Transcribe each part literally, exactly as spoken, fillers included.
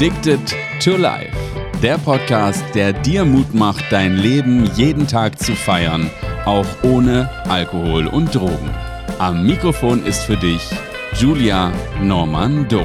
Addicted to Life, der Podcast, der dir Mut macht, dein Leben jeden Tag zu feiern, auch ohne Alkohol und Drogen. Am Mikrofon ist für dich Julia Normando.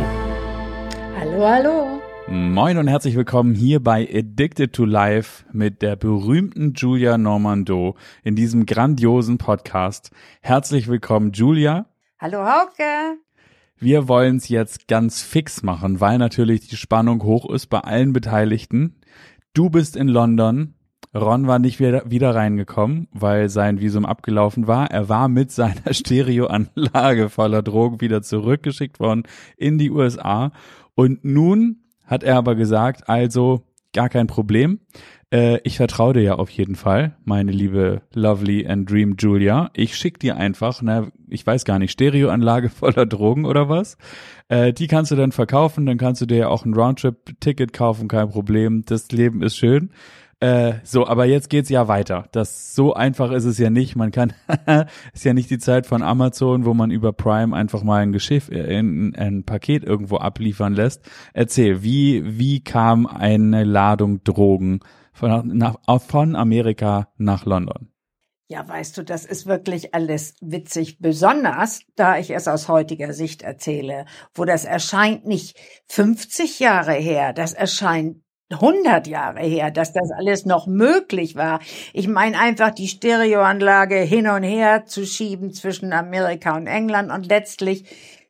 Hallo, hallo. Moin und herzlich willkommen hier bei Addicted to Life mit der berühmten Julia Normando in diesem grandiosen Podcast. Herzlich willkommen, Julia. Hallo, Hauke. Wir wollen es jetzt ganz fix machen, weil natürlich die Spannung hoch ist bei allen Beteiligten. Du bist in London. Ron war nicht wieder, wieder reingekommen, weil sein Visum abgelaufen war. Er war mit seiner Stereoanlage voller Drogen wieder zurückgeschickt worden in die U S A. Und nun hat er aber gesagt, also gar kein Problem. Äh, ich vertraue dir ja auf jeden Fall, meine liebe Lovely and Dream Julia. Ich schick dir einfach, na, ich weiß gar nicht, Stereoanlage voller Drogen oder was. Äh, die kannst du dann verkaufen, dann kannst du dir ja auch ein Roundtrip-Ticket kaufen, kein Problem. Das Leben ist schön. Äh, so, aber jetzt geht's ja weiter. Das so einfach ist es ja nicht. Man kann, ist ja nicht die Zeit von Amazon, wo man über Prime einfach mal ein Geschiff, äh, ein, ein Paket irgendwo abliefern lässt. Erzähl, wie wie kam eine Ladung Drogen von nach, von Amerika nach London? Ja, weißt du, das ist wirklich alles witzig, besonders da ich es aus heutiger Sicht erzähle, wo das erscheint nicht fünfzig Jahre her, das erscheint hundert Jahre her, dass das alles noch möglich war. Ich meine einfach die Stereoanlage hin und her zu schieben zwischen Amerika und England und letztlich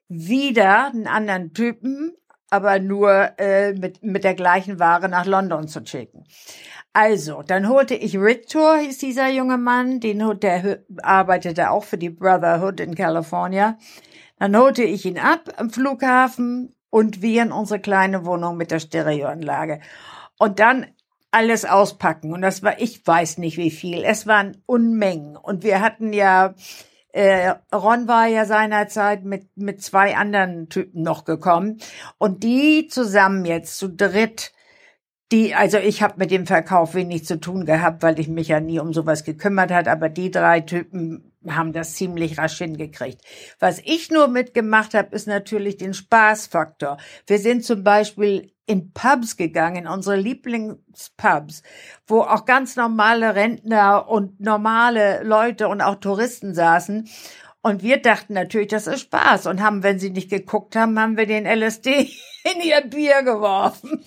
wieder einen anderen Typen, aber nur äh, mit mit der gleichen Ware nach London zu schicken. Also, dann holte ich Victor, hieß dieser junge Mann, den der arbeitete auch für die Brotherhood in California. Dann holte ich ihn ab am Flughafen und wir in unsere kleine Wohnung mit der Stereoanlage. Und dann alles auspacken. Und das war, ich weiß nicht wie viel, es waren Unmengen. Und wir hatten ja, äh, Ron war ja seinerzeit mit mit zwei anderen Typen noch gekommen. Und die zusammen jetzt zu dritt, die, also ich habe mit dem Verkauf wenig zu tun gehabt, weil ich mich ja nie um sowas gekümmert hat, aber die drei Typen haben das ziemlich rasch hingekriegt. Was ich nur mitgemacht habe, ist natürlich den Spaßfaktor. Wir sind zum Beispiel in Pubs gegangen, in unsere Lieblingspubs, wo auch ganz normale Rentner und normale Leute und auch Touristen saßen. Und wir dachten natürlich, das ist Spaß. Und haben, wenn sie nicht geguckt haben, haben wir den L S D in ihr Bier geworfen.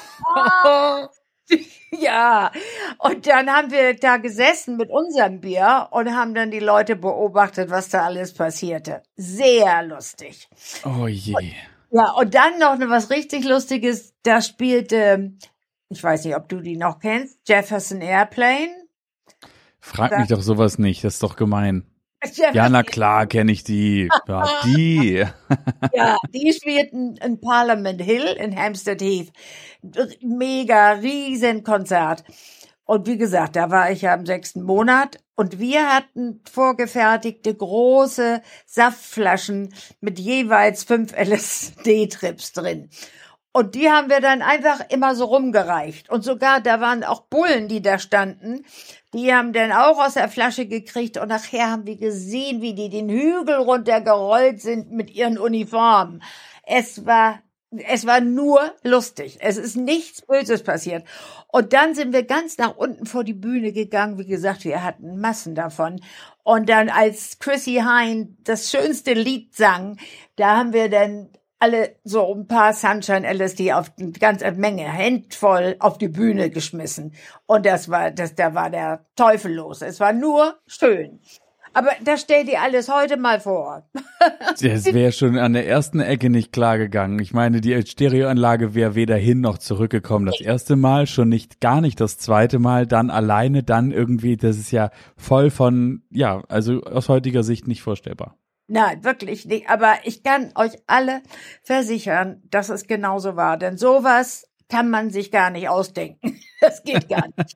Ja, und dann haben wir da gesessen mit unserem Bier und haben dann die Leute beobachtet, was da alles passierte. Sehr lustig. Oh je. Und, ja, und dann noch was richtig Lustiges. Da spielte, ich weiß nicht, ob du die noch kennst, Jefferson Airplane. Frag da, mich doch sowas nicht, das ist doch gemein. Jefferson, Ja, na klar, kenne ich die. Ja, die. Ja, die spielten in Parliament Hill in Hampstead Heath. Mega, riesen Konzert. Und wie gesagt, da war ich ja im sechsten Monat und wir hatten vorgefertigte große Saftflaschen mit jeweils fünf L S D-Trips drin. Und die haben wir dann einfach immer so rumgereicht. Und sogar, da waren auch Bullen, die da standen. Die haben dann auch aus der Flasche gekriegt. Und nachher haben wir gesehen, wie die den Hügel runtergerollt sind mit ihren Uniformen. Es war, es war nur lustig. Es ist nichts Böses passiert. Und dann sind wir ganz nach unten vor die Bühne gegangen. Wie gesagt, wir hatten Massen davon. Und dann, als Chrissy Hine das schönste Lied sang, da haben wir dann alle so ein paar Sunshine L S D auf eine ganze Menge, handvoll auf die Bühne geschmissen. Und das war, das, da war der Teufel los. Es war nur schön. Aber das stell dir alles heute mal vor. Das wäre schon an der ersten Ecke nicht klar gegangen. Ich meine, die Stereoanlage wäre weder hin noch zurückgekommen. Das erste Mal, schon nicht, gar nicht das zweite Mal, dann alleine, dann irgendwie, das ist ja voll von, ja, also aus heutiger Sicht nicht vorstellbar. Nein, wirklich nicht. Aber ich kann euch alle versichern, dass es genauso war. Denn sowas kann man sich gar nicht ausdenken. Das geht gar nicht.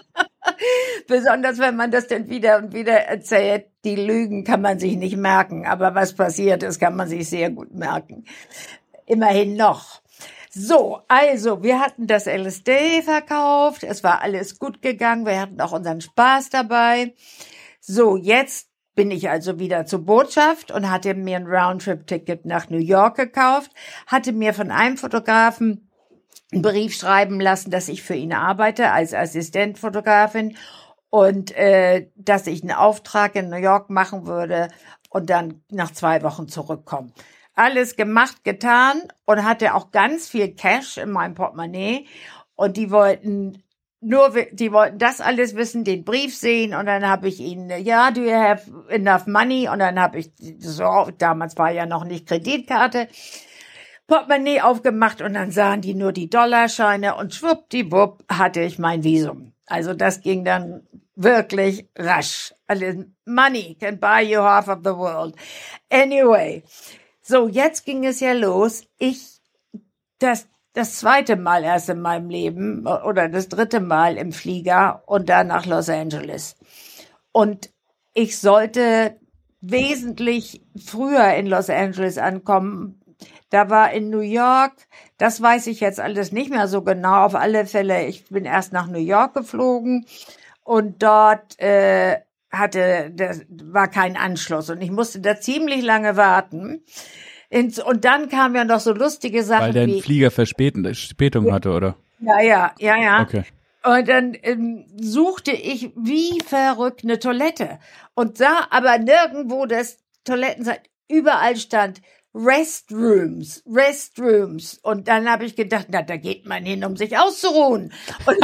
Besonders wenn man das dann wieder und wieder erzählt. Die Lügen kann man sich nicht merken. Aber was passiert ist, kann man sich sehr gut merken. Immerhin noch. So, also, wir hatten das L S D verkauft. Es war alles gut gegangen. Wir hatten auch unseren Spaß dabei. So, jetzt bin ich also wieder zur Botschaft und hatte mir ein Roundtrip-Ticket nach New York gekauft, hatte mir von einem Fotografen einen Brief schreiben lassen, dass ich für ihn arbeite als Assistentfotografin und äh, dass ich einen Auftrag in New York machen würde und dann nach zwei Wochen zurückkommen. Alles gemacht, getan und hatte auch ganz viel Cash in meinem Portemonnaie und die wollten nur, die wollten das alles wissen, den Brief sehen und dann habe ich ihnen, ja, do you have enough money? Und dann habe ich, so, damals war ja noch nicht Kreditkarte, Portemonnaie aufgemacht und dann sahen die nur die Dollarscheine und schwuppdiwupp hatte ich mein Visum. Also das ging dann wirklich rasch. Also money can buy you half of the world. Anyway, so jetzt ging es ja los. Ich, das, das zweite Mal erst in meinem Leben oder das dritte Mal im Flieger und dann nach Los Angeles. Und ich sollte wesentlich früher in Los Angeles ankommen. Da war in New York, das weiß ich jetzt alles nicht mehr so genau, auf alle Fälle, ich bin erst nach New York geflogen und dort äh, hatte, das war kein Anschluss und ich musste da ziemlich lange warten. Und dann kamen ja noch so lustige Sachen. Weil der wie, Flieger Verspätung Verspätung hatte, oder? Ja, ja, ja, ja. Okay. Und dann ähm, suchte ich wie verrückt eine Toilette und sah aber nirgendwo das Toilettenseite, überall stand Restrooms, Restrooms. Und dann habe ich gedacht, na, da geht man hin, um sich auszuruhen. Und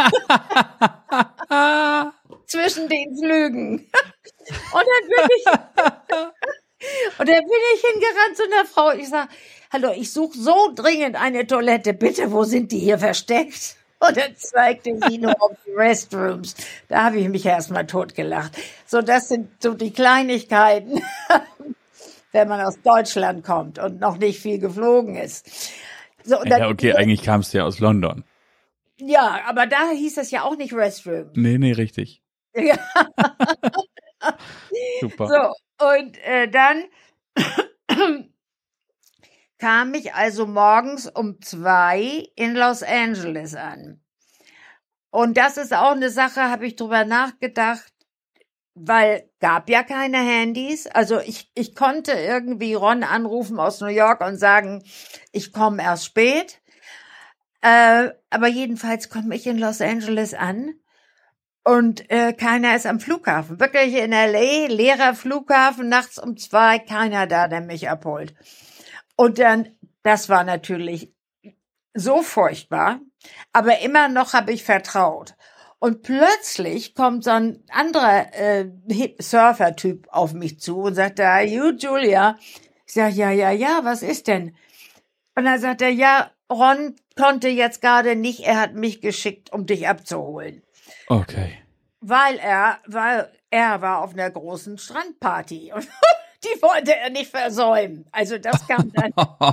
zwischen den Flügen. Und dann bin ich, und dann bin ich hingerannt zu einer Frau. Ich sage, hallo, ich suche so dringend eine Toilette. Bitte, wo sind die hier versteckt? Und dann zeigte sie nur auf die Restrooms. Da habe ich mich erstmal totgelacht. So, das sind so die Kleinigkeiten, wenn man aus Deutschland kommt und noch nicht viel geflogen ist. So, und dann, ja, okay, eigentlich kamst du ja aus London. Ja, aber da hieß es ja auch nicht Restroom. Nee, nee, richtig. Ja. Super. So, und äh, dann kam ich also morgens um zwei in Los Angeles an. Und das ist auch eine Sache, habe ich drüber nachgedacht, weil gab ja keine Handys. Also ich, ich konnte irgendwie Ron anrufen aus New York und sagen, ich komme erst spät. Äh, aber jedenfalls komme ich in Los Angeles an und äh, keiner ist am Flughafen. Wirklich in L A, leerer Flughafen, nachts um zwei, keiner da, der mich abholt. Und dann, das war natürlich so furchtbar, aber immer noch habe ich vertraut. Und plötzlich kommt so ein anderer äh, Surfer-Typ auf mich zu und sagt, ah, you, Julia. Ich sage, ja, ja, ja, was ist denn? Und dann sagt er, ja, Ron konnte jetzt gerade nicht, er hat mich geschickt, um dich abzuholen. Okay. Weil er, weil er war auf einer großen Strandparty und die wollte er nicht versäumen. Also das kam dann.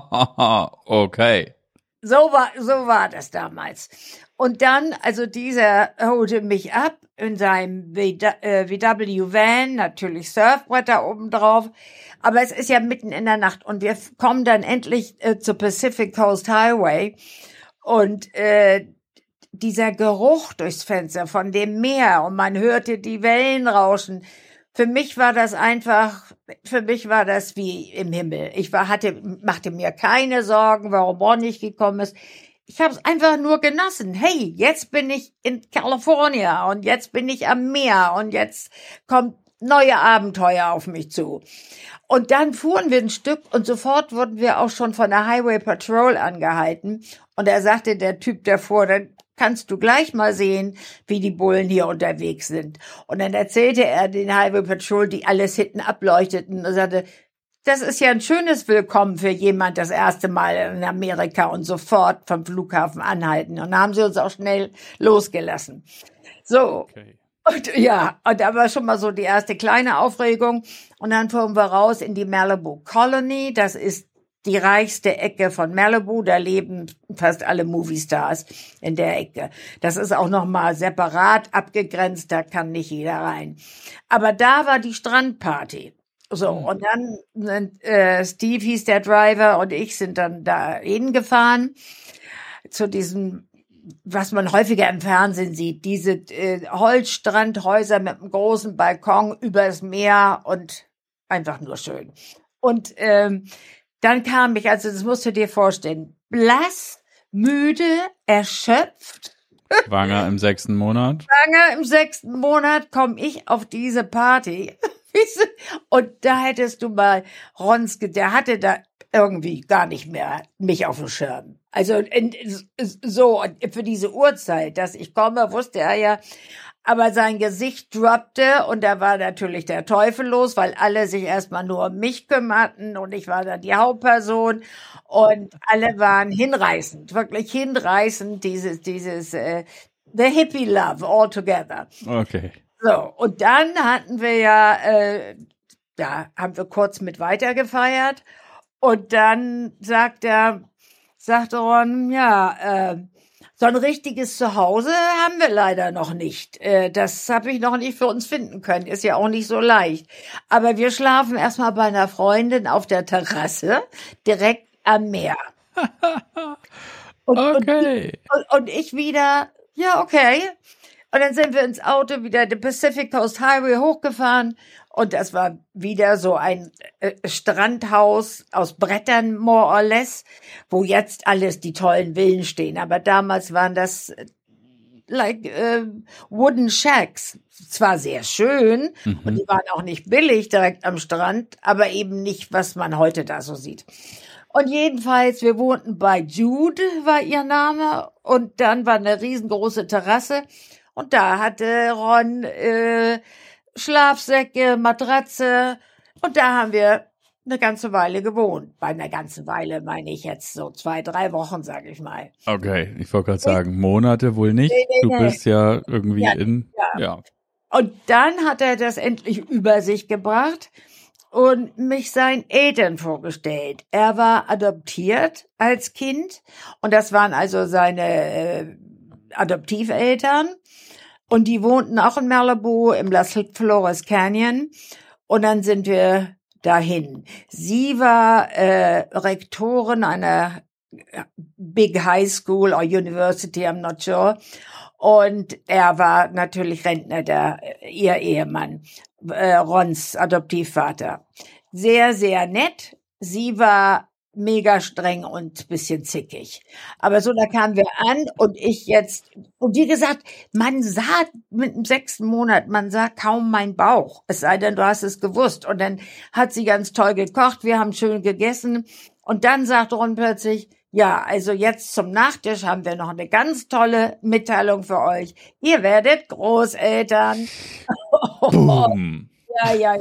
Okay. So war, so war das damals. Und dann, also dieser holte mich ab in seinem V W-Van, natürlich Surfbretter oben drauf. Aber es ist ja mitten in der Nacht und wir kommen dann endlich äh, zur Pacific Coast Highway und äh, dieser Geruch durchs Fenster von dem Meer und man hörte die Wellen rauschen. Für mich war das einfach, für mich war das wie im Himmel. Ich war, hatte, machte mir keine Sorgen, warum Ron nicht gekommen ist. Ich habe es einfach nur genossen. Hey, jetzt bin ich in California und jetzt bin ich am Meer und jetzt kommt neue Abenteuer auf mich zu. Und dann fuhren wir ein Stück und sofort wurden wir auch schon von der Highway Patrol angehalten. Und er sagte, der Typ davor, dann kannst du gleich mal sehen, wie die Bullen hier unterwegs sind. Und dann erzählte er den Highway Patrol, die alles hinten ableuchteten und sagte, das ist ja ein schönes Willkommen für jemand das erste Mal in Amerika und sofort vom Flughafen anhalten. Und dann haben sie uns auch schnell losgelassen. So. Okay. Und ja, und da war schon mal so die erste kleine Aufregung. Und dann fuhren wir raus in die Malibu Colony. Das ist die reichste Ecke von Malibu. Da leben fast alle Movie-Stars in der Ecke. Das ist auch noch mal separat abgegrenzt. Da kann nicht jeder rein. Aber da war die Strandparty. So, und dann, äh, Steve hieß der Driver und ich sind dann da hingefahren zu diesem, was man häufiger im Fernsehen sieht, diese äh, Holzstrandhäuser mit einem großen Balkon übers Meer und einfach nur schön. Und ähm, dann kam ich, also das musst du dir vorstellen, blass, müde, erschöpft. Schwanger im sechsten Monat. Schwanger im sechsten Monat komme ich auf diese Party. Und da hättest du mal Ronske, der hatte da irgendwie gar nicht mehr mich auf dem Schirm. Also in, so für diese Uhrzeit, dass ich komme, wusste er ja. Aber sein Gesicht droppte und da war natürlich der Teufel los, weil alle sich erstmal nur um mich kümmerten und ich war dann die Hauptperson und alle waren hinreißend, wirklich hinreißend, dieses, dieses, äh, the hippie love all together. Okay. So, und dann hatten wir ja, äh, da haben wir kurz mit weitergefeiert und dann sagt er, sagte Ron, ja, äh, so ein richtiges Zuhause haben wir leider noch nicht. Äh, das habe ich noch nicht für uns finden können. Ist ja auch nicht so leicht. Aber wir schlafen erstmal bei einer Freundin auf der Terrasse, direkt am Meer. Und, okay. Und, und ich wieder, ja, okay. Und dann sind wir ins Auto wieder den Pacific Coast Highway hochgefahren. Und das war wieder so ein äh, Strandhaus aus Brettern, more or less, wo jetzt alles die tollen Villen stehen. Aber damals waren das äh, like äh, wooden shacks. Zwar sehr schön, mhm. und die waren auch nicht billig direkt am Strand, aber eben nicht, was man heute da so sieht. Und jedenfalls, wir wohnten bei Jude, war ihr Name. Und dann war eine riesengroße Terrasse. Und da hatte Ron äh, Schlafsäcke, Matratze. Und da haben wir eine ganze Weile gewohnt. Bei einer ganzen Weile meine ich jetzt so zwei, drei Wochen, sage ich mal. Okay, ich wollte gerade sagen, Monate wohl nicht. Nee, nee, du nee. bist ja irgendwie ja, in... Ja. ja. Und dann hat er das endlich über sich gebracht und mich seinen Eltern vorgestellt. Er war adoptiert als Kind und das waren also seine äh, Adoptiveltern. Und die wohnten auch in Malibu im Las Flores Canyon. Und dann sind wir dahin. Sie war äh, Rektorin einer Big High School or University, I'm not sure. Und er war natürlich Rentner, der ihr Ehemann, äh, Rons Adoptivvater. Sehr, sehr nett. Sie war mega streng und bisschen zickig. Aber so, da kamen wir an und ich jetzt, und wie gesagt, man sah mit dem sechsten Monat, man sah kaum meinen Bauch. Es sei denn, du hast es gewusst. Und dann hat sie ganz toll gekocht, wir haben schön gegessen. Und dann sagt Ron plötzlich, ja, also jetzt zum Nachtisch haben wir noch eine ganz tolle Mitteilung für euch. Ihr werdet Großeltern. Boom. Ja, ja,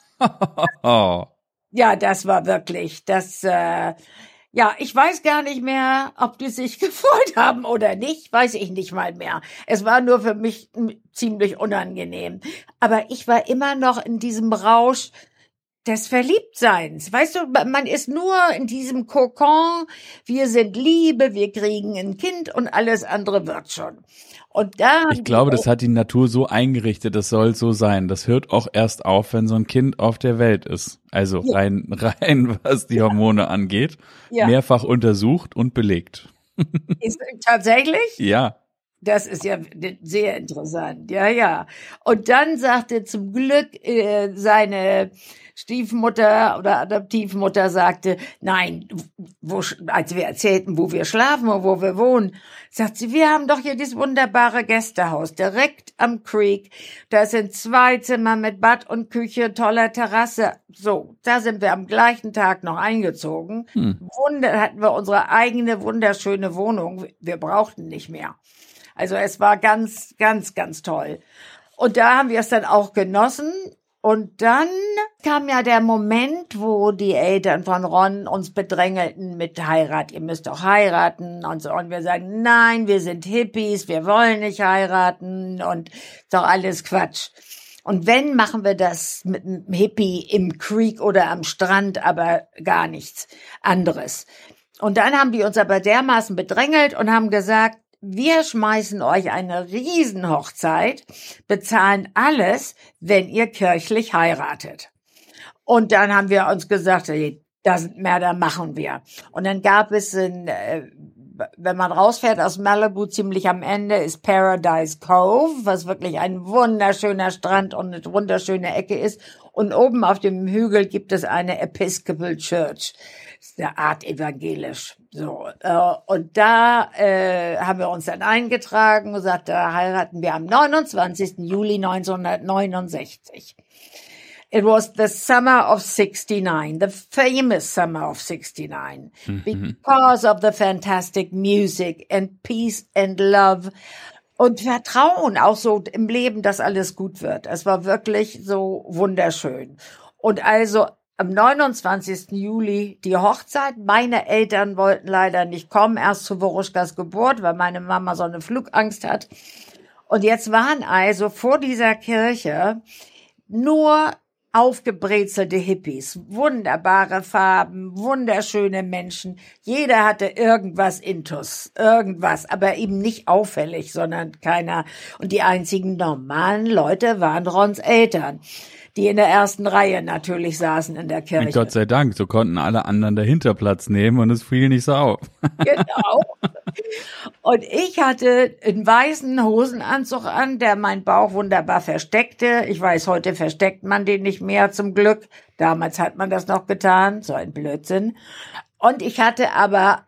ja. Ja, das war wirklich, das, äh, ja, ich weiß gar nicht mehr, ob die sich gefreut haben oder nicht, weiß ich nicht mal mehr. Es war nur für mich ziemlich unangenehm. Aber ich war immer noch in diesem Rausch des Verliebtseins. Weißt du, man ist nur in diesem Kokon, wir sind Liebe, wir kriegen ein Kind und alles andere wird schon. Und da ich glaube, das hat die Natur so eingerichtet, das soll so sein. Das hört auch erst auf, wenn so ein Kind auf der Welt ist. Also ja. rein, rein, was die Hormone ja. angeht. Ja. Mehrfach untersucht und belegt. Ist tatsächlich? Ja. Das ist ja sehr interessant. Ja, ja. Und dann sagte zum Glück äh, seine Stiefmutter oder Adoptivmutter sagte, nein, wo, als wir erzählten, wo wir schlafen und wo wir wohnen, sagt sie, wir haben doch hier dieses wunderbare Gästehaus direkt am Creek. Da sind zwei Zimmer mit Bad und Küche, toller Terrasse. So, da sind wir am gleichen Tag noch eingezogen. Hm. Wunder, hatten wir unsere eigene wunderschöne Wohnung. Wir brauchten nicht mehr. Also es war ganz, ganz, ganz toll. Und da haben wir es dann auch genossen. Und dann kam ja der Moment, wo die Eltern von Ron uns bedrängelten mit Heirat. Ihr müsst doch heiraten und so. Und wir sagen, nein, wir sind Hippies, wir wollen nicht heiraten und ist doch alles Quatsch. Und wenn, machen wir das mit einem Hippie im Creek oder am Strand, aber gar nichts anderes. Und dann haben die uns aber dermaßen bedrängelt und haben gesagt, wir schmeißen euch eine Riesenhochzeit, bezahlen alles, wenn ihr kirchlich heiratet. Und dann haben wir uns gesagt, das mehr, da machen wir. Und dann gab es in, wenn man rausfährt aus Malibu, ziemlich am Ende ist Paradise Cove, was wirklich ein wunderschöner Strand und eine wunderschöne Ecke ist. Und oben auf dem Hügel gibt es eine Episcopal Church. Das ist eine Art evangelisch. So, äh, und da äh, haben wir uns dann eingetragen und gesagt, da heiraten wir am neunundzwanzigsten Juli neunzehnhundertneunundsechzig. It was the summer of sixty-nine, the famous summer of sixty-nine, Mhm. because of the fantastic music and peace and love und Vertrauen, auch so im Leben, dass alles gut wird. Es war wirklich so wunderschön. Und also am neunundzwanzigsten Juli die Hochzeit. Meine Eltern wollten leider nicht kommen, erst zu Woruschkas Geburt, weil meine Mama so eine Flugangst hat. Und jetzt waren also vor dieser Kirche nur aufgebrezelte Hippies, wunderbare Farben, wunderschöne Menschen. Jeder hatte irgendwas intus, irgendwas, aber eben nicht auffällig, sondern keiner. Und die einzigen normalen Leute waren Rons Eltern, die in der ersten Reihe natürlich saßen in der Kirche. Gott sei Dank, so konnten alle anderen dahinter Platz nehmen und es fiel nicht so auf. Genau. Und ich hatte einen weißen Hosenanzug an, der meinen Bauch wunderbar versteckte. Ich weiß, heute versteckt man den nicht mehr, zum Glück. Damals hat man das noch getan, so ein Blödsinn. Und ich hatte aber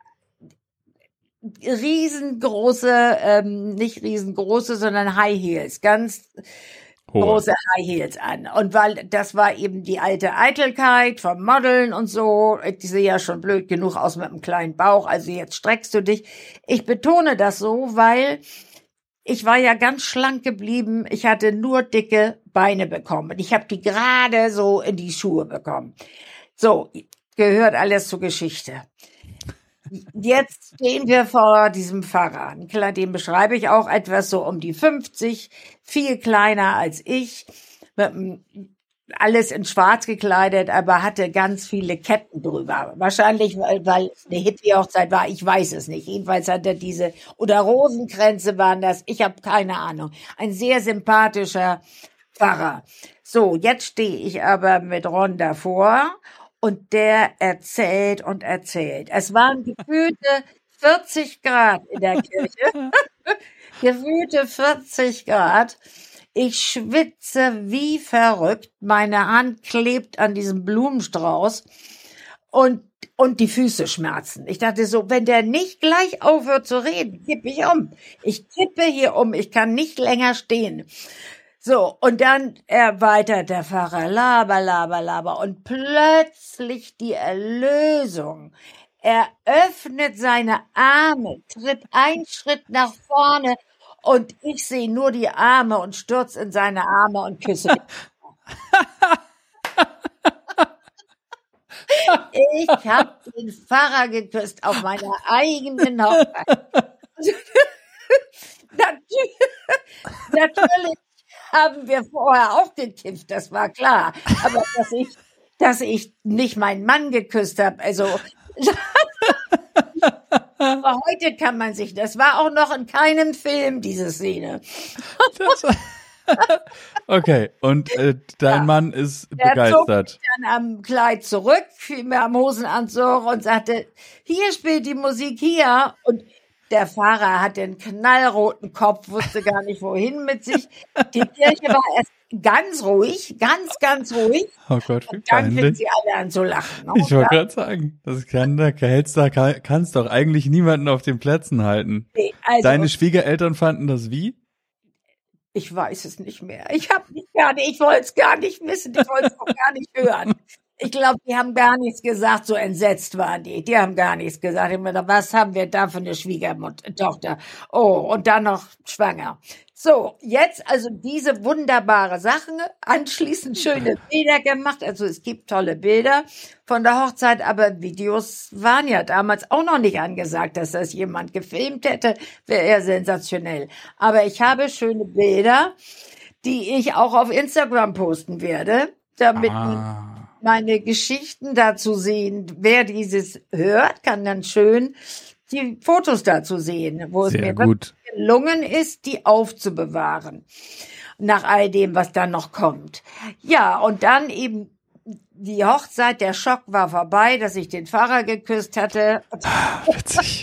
riesengroße, ähm, nicht riesengroße, sondern High Heels, ganz Hohe. große High Heels an. Und weil das war eben die alte Eitelkeit vom Modeln und so. Die sehe ja schon blöd genug aus mit einem kleinen Bauch. Also jetzt streckst du dich. Ich betone das so, weil ich war ja ganz schlank geblieben. Ich hatte nur dicke Beine bekommen. Ich habe die gerade so in die Schuhe bekommen. So, gehört alles zur Geschichte. Jetzt stehen wir vor diesem Pfarrer. Klar, den beschreibe ich auch etwas so um die fünfzig, viel kleiner als ich, mit einem, alles in schwarz gekleidet, aber hatte ganz viele Ketten drüber. Wahrscheinlich, weil, weil es eine Hippie-Hochzeit war, ich weiß es nicht. Jedenfalls hat er diese, oder Rosenkränze waren das, ich habe keine Ahnung. Ein sehr sympathischer Pfarrer. So, jetzt stehe ich aber mit Ron davor. Und der erzählt und erzählt. Es waren gefühlte vierzig Grad in der Kirche. Gefühlte vierzig Grad. Ich schwitze wie verrückt. Meine Hand klebt an diesem Blumenstrauß. Und, und die Füße schmerzen. Ich dachte so, wenn der nicht gleich aufhört zu reden, kippe ich um. Ich kippe hier um. Ich kann nicht länger stehen. So, und dann erweitert der Pfarrer, laber, laber, laber, und plötzlich die Erlösung. Er öffnet seine Arme, tritt einen Schritt nach vorne, und ich sehe nur die Arme und stürze in seine Arme und küsse ihn. Ich habe den Pfarrer geküsst auf meiner eigenen Hochzeit. Natürlich, natürlich haben wir vorher auch gekifft, das war klar. Aber dass ich, dass ich nicht meinen Mann geküsst habe, also aber heute kann man sich, das war auch noch in keinem Film, diese Szene. Okay, und äh, dein Ja. Mann ist Er zog begeistert. mich dann am Kleid zurück, fiel mir am Hosenanzug und sagte, hier spielt die Musik hier. Und der Fahrer hatte einen knallroten Kopf, wusste gar nicht wohin mit sich. Die Kirche war erst ganz ruhig, ganz, ganz ruhig. Oh Gott, wie Und dann fingen peinlich. sie alle an zu lachen. Ne? Ich wollte Und gerade sagen, das kann, da hältst da kann- kannst doch eigentlich niemanden auf den Plätzen halten. dann- also, Deine Schwiegereltern fanden das wie? ich weiß es nicht mehr. Ich habe nicht gar nicht, ich wollte es gar nicht wissen, ich wollte es auch gar nicht hören. Ich glaube, die haben gar nichts gesagt, so entsetzt waren die. Die haben gar nichts gesagt. Ich hab mir gedacht, was haben wir da für eine Schwiegertochter? Oh, und dann noch schwanger. So, jetzt also diese wunderbare Sachen, anschließend schöne Bilder gemacht. Also es gibt tolle Bilder von der Hochzeit, aber Videos waren ja damals auch noch nicht angesagt, dass das jemand gefilmt hätte, wäre eher sensationell. Aber ich habe schöne Bilder, die ich auch auf Instagram posten werde, damit Ah, meine Geschichten dazu sehen. Wer dieses hört, kann dann schön die Fotos dazu sehen, wo es sehr mir gut. gelungen ist, die aufzubewahren. Nach all dem, was dann noch kommt. Ja, und dann eben die Hochzeit, der Schock war vorbei, dass ich den Pfarrer geküsst hatte. Witzig.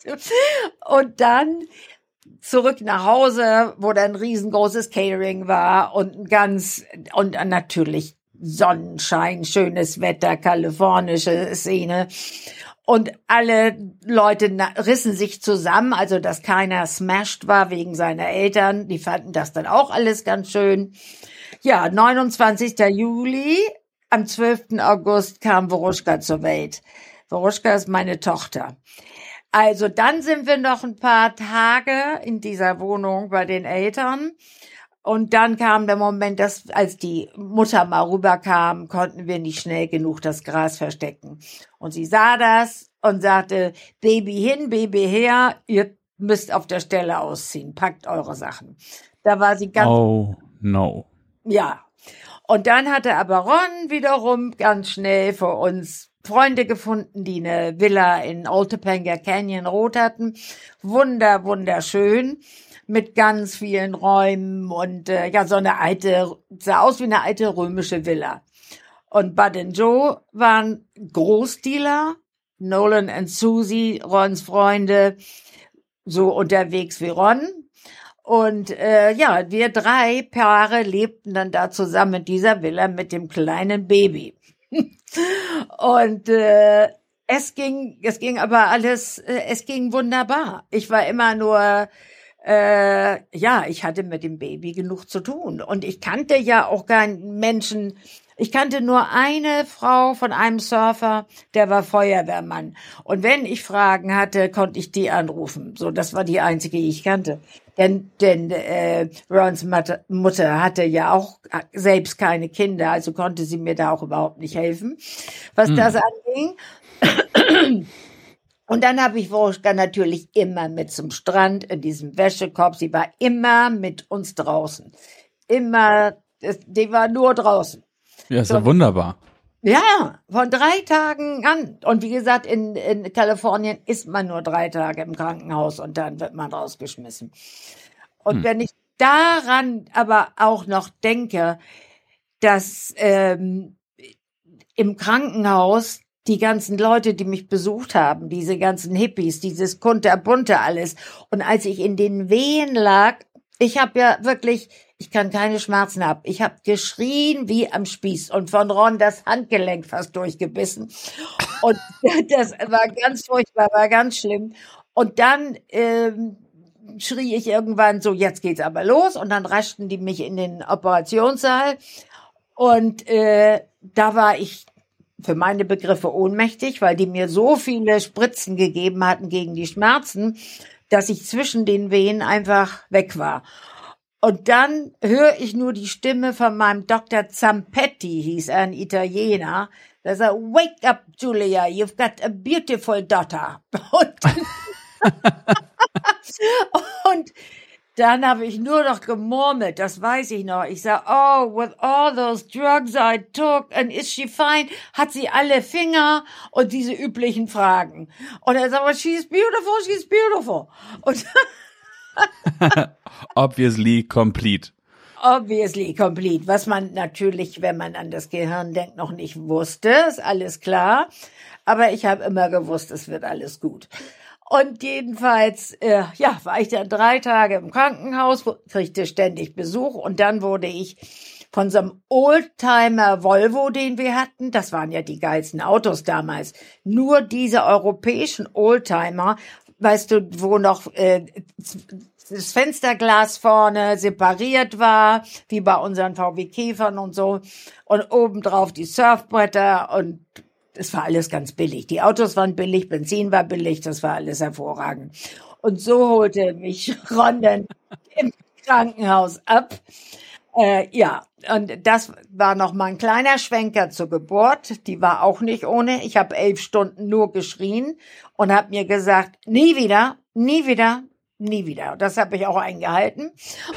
Und dann zurück nach Hause, wo dann ein riesengroßes Catering war und ein ganz, und natürlich Sonnenschein, schönes Wetter, kalifornische Szene. Und alle Leute na- rissen sich zusammen, also dass keiner smashed war wegen seiner Eltern. Die fanden das dann auch alles ganz schön. Ja, neunundzwanzigster Juli, am zwölften August kam Veruschka zur Welt. Veruschka ist meine Tochter. Also dann sind wir noch ein paar Tage in dieser Wohnung bei den Eltern. Und dann kam der Moment, dass als die Mutter mal rüberkam, konnten wir nicht schnell genug das Gras verstecken. Und sie sah das und sagte, Baby hin, Baby her, ihr müsst auf der Stelle ausziehen, packt eure Sachen. Da war sie ganz... Oh, no. Ja. Und dann hatte aber Ron wiederum ganz schnell für uns Freunde gefunden, die eine Villa in Old Topanga Canyon Road hatten. Wunder, wunderschön. Mit ganz vielen Räumen und äh, ja, so eine alte, sah aus wie eine alte römische Villa. Und Bud und Joe waren Großdealer, Nolan und Susie, Rons Freunde, so unterwegs wie Ron. Und äh, ja, wir drei Paare lebten dann da zusammen in dieser Villa mit dem kleinen Baby. Und äh, es ging, es ging aber alles, äh, es ging wunderbar. Ich war immer nur Äh, ja, ich hatte mit dem Baby genug zu tun. Und ich kannte ja auch keinen Menschen. Ich kannte nur eine Frau von einem Surfer, der war Feuerwehrmann. Und wenn ich Fragen hatte, konnte ich die anrufen. So, das war die einzige, die ich kannte. Denn, denn äh, Rons Mutter hatte ja auch selbst keine Kinder, also konnte sie mir da auch überhaupt nicht helfen, was hm. das anging. Und dann habe ich Veruschka natürlich immer mit zum Strand in diesem Wäschekorb. Sie war immer mit uns draußen. Immer, die war nur draußen. Ja, ist so, ja wunderbar. Ja, von drei Tagen an. Und wie gesagt, in, in Kalifornien ist man nur drei Tage im Krankenhaus und dann wird man rausgeschmissen. Und hm. wenn ich daran aber auch noch denke, dass ähm, im Krankenhaus die ganzen Leute, die mich besucht haben, diese ganzen Hippies, dieses kunterbunte alles. Und als ich in den Wehen lag, ich habe ja wirklich, ich kann keine Schmerzen haben. Ich habe geschrien wie am Spieß und von Ron das Handgelenk fast durchgebissen. Und das war ganz furchtbar, war ganz schlimm. Und dann ähm, schrie ich irgendwann so, jetzt geht's aber los. Und dann raschten die mich in den Operationssaal. Und äh, da war ich für meine Begriffe ohnmächtig, weil die mir so viele Spritzen gegeben hatten gegen die Schmerzen, dass ich zwischen den Wehen einfach weg war. Und dann höre ich nur die Stimme von meinem Doktor Zampetti, hieß er, ein Italiener, der sagt, wake up, Julia, you've got a beautiful daughter. Und, und dann habe ich nur noch gemurmelt, das weiß ich noch. Ich sag, oh, with all those drugs I took, and is she fine? Hat sie alle Finger? Und diese üblichen Fragen. Und er sagt, well, she's beautiful, she's beautiful. Und Obviously complete. Obviously complete. Was man natürlich, wenn man an das Gehirn denkt, noch nicht wusste, ist alles klar. Aber ich habe immer gewusst, es wird alles gut. Und jedenfalls, äh, ja, war ich dann drei Tage im Krankenhaus, kriegte ständig Besuch und dann wurde ich von so einem Oldtimer Volvo, den wir hatten, das waren ja die geilsten Autos damals, nur diese europäischen Oldtimer, weißt du, wo noch äh, das Fensterglas vorne separiert war, wie bei unseren V W Käfern und so, und obendrauf die Surfbretter und es war alles ganz billig. Die Autos waren billig, Benzin war billig, das war alles hervorragend. Und so holte mich Ron dann im Krankenhaus ab. Äh, ja, und das war noch mal ein kleiner Schwenker zur Geburt. Die war auch nicht ohne. Ich habe elf Stunden nur geschrien und habe mir gesagt, nie wieder, nie wieder, nie wieder. Das habe ich auch eingehalten.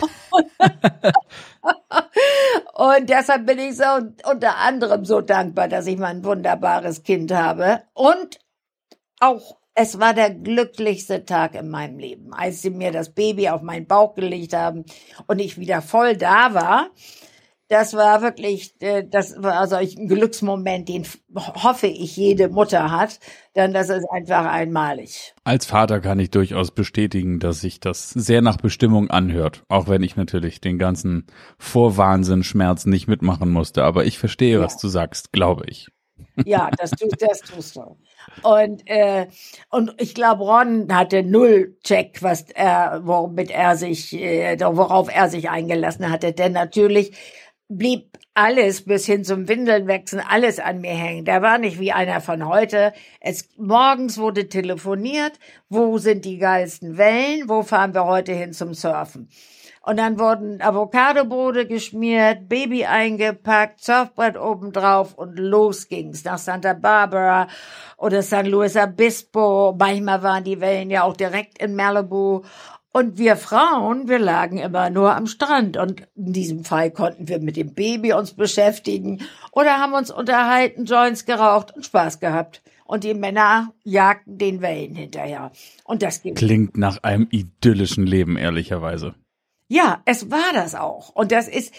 Und deshalb bin ich so unter anderem so dankbar, dass ich mal ein wunderbares Kind habe. Und auch, es war der glücklichste Tag in meinem Leben, als sie mir das Baby auf meinen Bauch gelegt haben und ich wieder voll da war. Das war wirklich, äh, das war also ein Glücksmoment, den f- hoffe ich jede Mutter hat, denn das ist einfach einmalig. Als Vater kann ich durchaus bestätigen, dass sich das sehr nach Bestimmung anhört, auch wenn ich natürlich den ganzen Vorwahnsinn-Schmerz nicht mitmachen musste. Aber ich verstehe, Ja. was du sagst, glaube ich. Ja, das tust, das tust du. Und, äh, und ich glaube, Ron hatte null Check, was er, womit er sich, äh, worauf er sich eingelassen hatte. Denn natürlich blieb alles bis hin zum Windelnwechseln, alles an mir hängen. Der war nicht wie einer von heute. Es, morgens wurde telefoniert. Wo sind die geilsten Wellen? Wo fahren wir heute hin zum Surfen? Und dann wurden Avocadobrote geschmiert, Baby eingepackt, Surfbrett obendrauf und los ging's nach Santa Barbara oder San Luis Obispo. Manchmal waren die Wellen ja auch direkt in Malibu. Und wir Frauen, wir lagen immer nur am Strand. Und in diesem Fall konnten wir mit dem Baby uns beschäftigen oder haben uns unterhalten, Joints geraucht und Spaß gehabt. Und die Männer jagten den Wellen hinterher. Und das ging. Klingt nach einem idyllischen Leben, ehrlicherweise. Ja, es war das auch. Und das ist,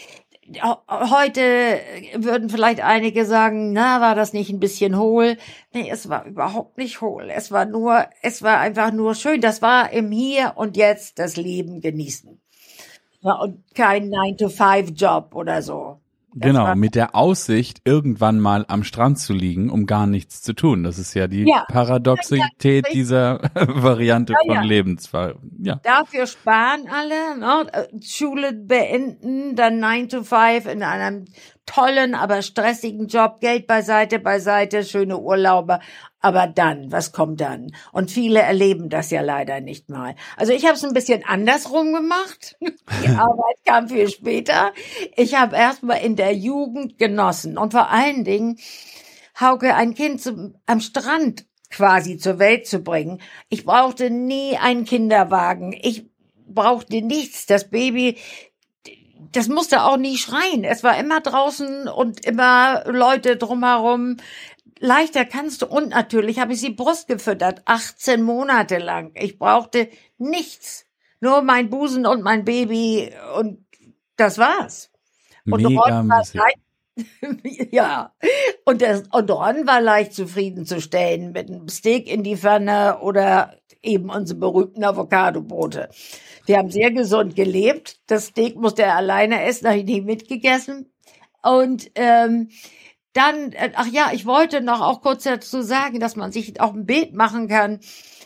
heute würden vielleicht einige sagen, na, war das nicht ein bisschen hohl? Nee, es war überhaupt nicht hohl. Es war nur, es war einfach nur schön. Das war im Hier und Jetzt das Leben genießen. Ja, und kein nine to five Job oder so. Das Genau, war, mit der Aussicht, irgendwann mal am Strand zu liegen, um gar nichts zu tun. Das ist ja die ja, Paradoxität ja, dieser Variante ja, von ja. Lebens. Ja. Dafür sparen alle, ne? Schule beenden, dann nine to five in einem tollen, aber stressigen Job, Geld beiseite, beiseite, schöne Urlaube. Aber dann, was kommt dann? Und viele erleben das ja leider nicht mal. Also ich habe es ein bisschen andersrum gemacht. Die Arbeit kam viel später. Ich habe erst mal in der Jugend genossen und vor allen Dingen, Hauke, ein Kind zum, am Strand quasi zur Welt zu bringen. Ich brauchte nie einen Kinderwagen. Ich brauchte nichts. Das Baby, das musste auch nie schreien. Es war immer draußen und immer Leute drumherum. Leichter kannst du. Und natürlich habe ich sie Brust gefüttert, achtzehn Monate lang. Ich brauchte nichts. Nur mein Busen und mein Baby und das war's. Und Mega Ron war mäßig. leicht, ja. Und, das, und Ron war leicht zufriedenzustellen mit einem Steak in die Pfanne oder eben unsere berühmten Avocadobrote. Wir haben sehr gesund gelebt. Das Steak musste er alleine essen, habe ich nicht mitgegessen. Und ähm, dann, ach ja, ich wollte noch auch kurz dazu sagen, dass man sich auch ein Bild machen kann,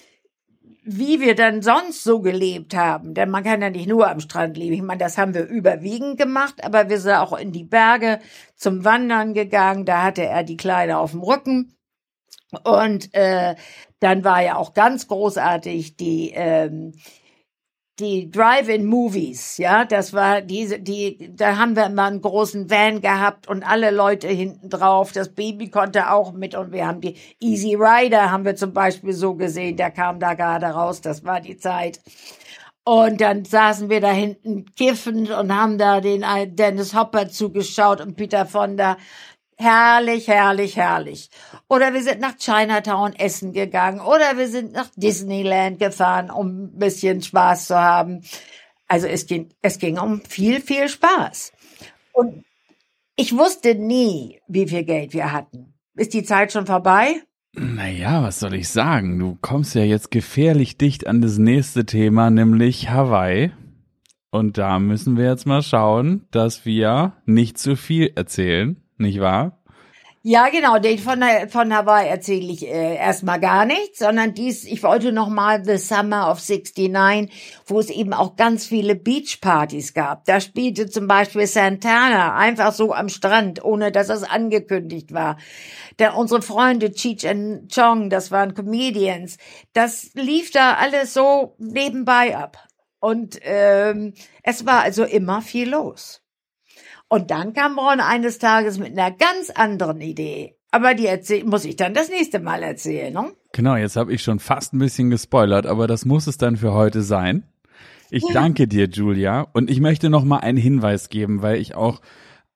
wie wir dann sonst so gelebt haben. Denn man kann ja nicht nur am Strand leben. Ich meine, das haben wir überwiegend gemacht, aber wir sind auch in die Berge zum Wandern gegangen. Da hatte er die Kleine auf dem Rücken. Und äh, dann war ja auch ganz großartig die ähm, die Drive-in-Movies, ja, das war diese, die, da haben wir immer einen großen Van gehabt und alle Leute hinten drauf. Das Baby konnte auch mit und wir haben die Easy Rider, haben wir zum Beispiel so gesehen, der kam da gerade raus, das war die Zeit. Und dann saßen wir da hinten kiffend und haben da den Dennis Hopper zugeschaut und Peter Fonda. Herrlich, herrlich, herrlich. Oder wir sind nach Chinatown essen gegangen. Oder wir sind nach Disneyland gefahren, um ein bisschen Spaß zu haben. Also es ging, es ging um viel, viel Spaß. Und ich wusste nie, wie viel Geld wir hatten. Ist die Zeit schon vorbei? Naja, was soll ich sagen? Du kommst ja jetzt gefährlich dicht an das nächste Thema, nämlich Hawaii. Und da müssen wir jetzt mal schauen, dass wir nicht zu viel erzählen. Nicht wahr? Ja, genau. Von, von Hawaii erzähle ich äh, erstmal gar nichts, sondern dies, ich wollte noch mal The Summer of sixty-nine, wo es eben auch ganz viele Beachpartys gab. Da spielte zum Beispiel Santana einfach so am Strand, ohne dass es angekündigt war. Da unsere Freunde Cheech and Chong, das waren Comedians, das lief da alles so nebenbei ab. Und ähm, es war also immer viel los. Und dann kam Ron eines Tages mit einer ganz anderen Idee. Aber die erzähl- muss ich dann das nächste Mal erzählen, ne? Genau, jetzt habe ich schon fast ein bisschen gespoilert, aber das muss es dann für heute sein. Ich Ja. danke dir, Julia. Und ich möchte noch mal einen Hinweis geben, weil ich auch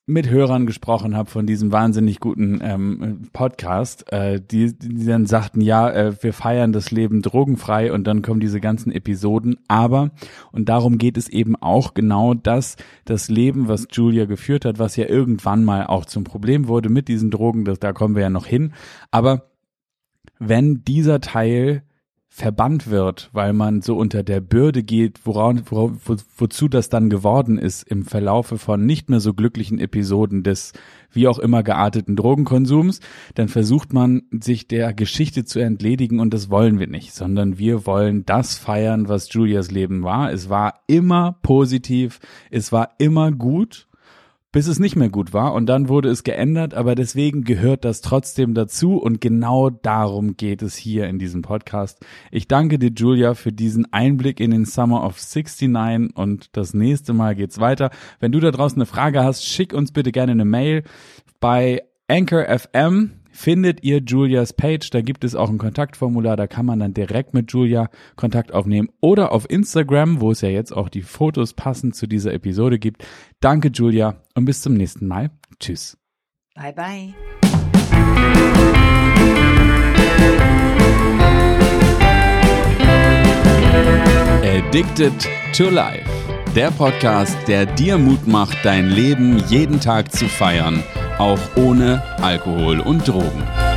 mit Hörern gesprochen habe von diesem wahnsinnig guten ähm, Podcast, äh, die, die dann sagten, ja, äh, wir feiern das Leben drogenfrei und dann kommen diese ganzen Episoden. Aber, und darum geht es eben auch genau, dass das Leben, was Julia geführt hat, was ja irgendwann mal auch zum Problem wurde mit diesen Drogen, das, da kommen wir ja noch hin. Aber wenn dieser Teil verbannt wird, weil man so unter der Bürde geht, woran, wo, wo, wozu das dann geworden ist im Verlaufe von nicht mehr so glücklichen Episoden des wie auch immer gearteten Drogenkonsums, dann versucht man, sich der Geschichte zu entledigen und das wollen wir nicht, sondern wir wollen das feiern, was Julias Leben war. Es war immer positiv, es war immer gut, bis es nicht mehr gut war und dann wurde es geändert, aber deswegen gehört das trotzdem dazu und genau darum geht es hier in diesem Podcast. Ich danke dir, Julia, für diesen Einblick in den Summer of sixty-nine und das nächste Mal geht's weiter. Wenn du da draußen eine Frage hast, schick uns bitte gerne eine Mail. Bei Anchor F M findet ihr Julias Page, da gibt es auch ein Kontaktformular, da kann man dann direkt mit Julia Kontakt aufnehmen oder auf Instagram, wo es ja jetzt auch die Fotos passend zu dieser Episode gibt. Danke, Julia, und bis zum nächsten Mal. Tschüss. Bye, bye. Addicted to Life, der Podcast, der dir Mut macht, dein Leben jeden Tag zu feiern, auch ohne Alkohol und Drogen.